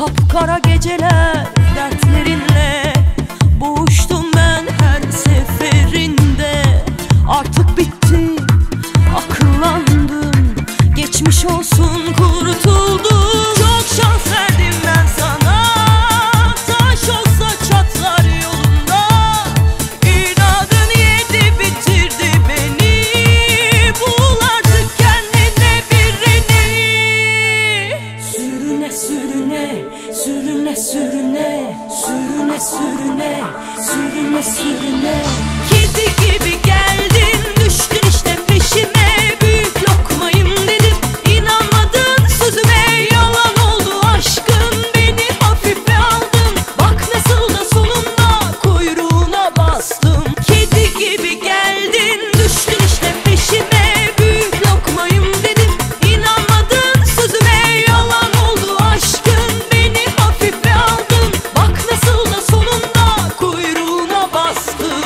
Kapkara geceler dertlerinle boğuştum ben her seferinde. Artık bitti, akıllandım, geçmiş olsun, kurtuldum. Çok şans verdim ben sana, taş olsa çatlar yolunda. İnadın yedi bitirdi beni, bul artık kendine birini. Sürüne sürüne, sürüne sürüne, sürüne sürüne, sürüne sürüne. Kedi gibi geldin, düştün işte peşime. Büyük lokmayım dedim, inanmadın sözüme. Yalan oldu aşkın, beni hafife aldın. Bak nasıl da sonunda kuyruğuna bastım. Kedi gibi geldin, düştün işte peşime. Büyük lokmayım dedim, inanmadın sözüme. Yalan oldu aşkın, beni hafife aldın. Bak nasıl da sonunda kuyruğuna bastım.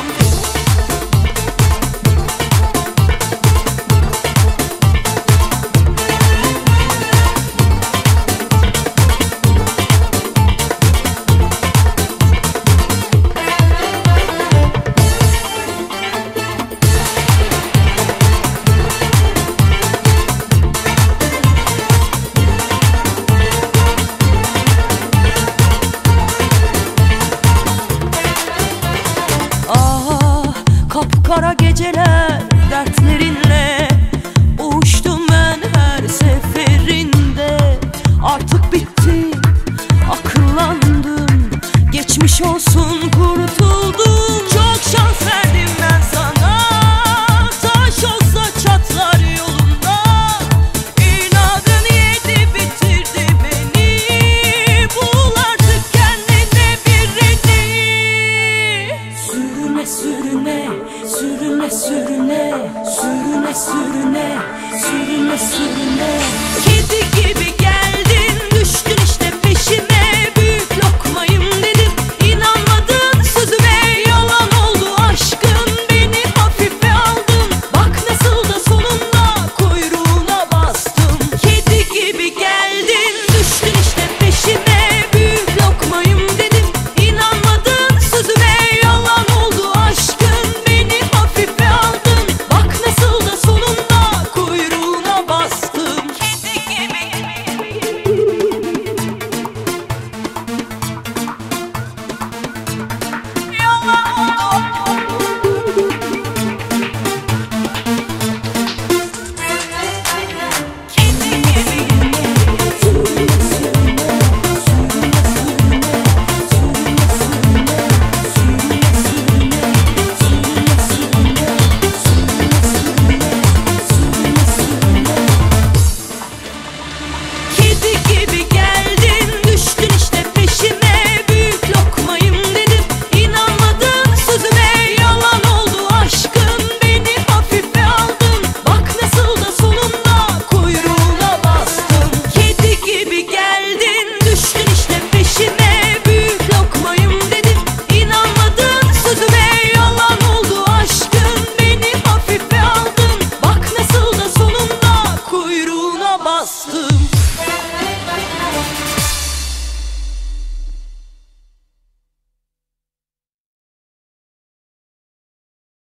Kapkara geceler dertlerinle boğuştum ben her seferinde. Artık bitti, akıllandım, geçmiş olsun.